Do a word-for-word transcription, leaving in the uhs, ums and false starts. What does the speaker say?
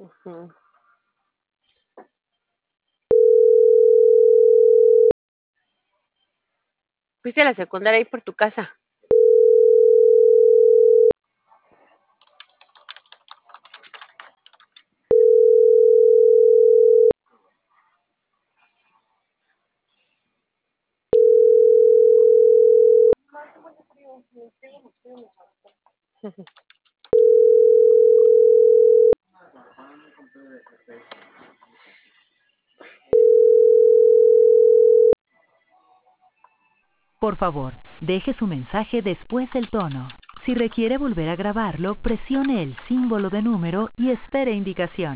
Ujú. Fuiste a la secundaria ahí por tu casa. Por favor, deje su mensaje después del tono. Si requiere volver a grabarlo, presione el símbolo de número y espere indicaciones.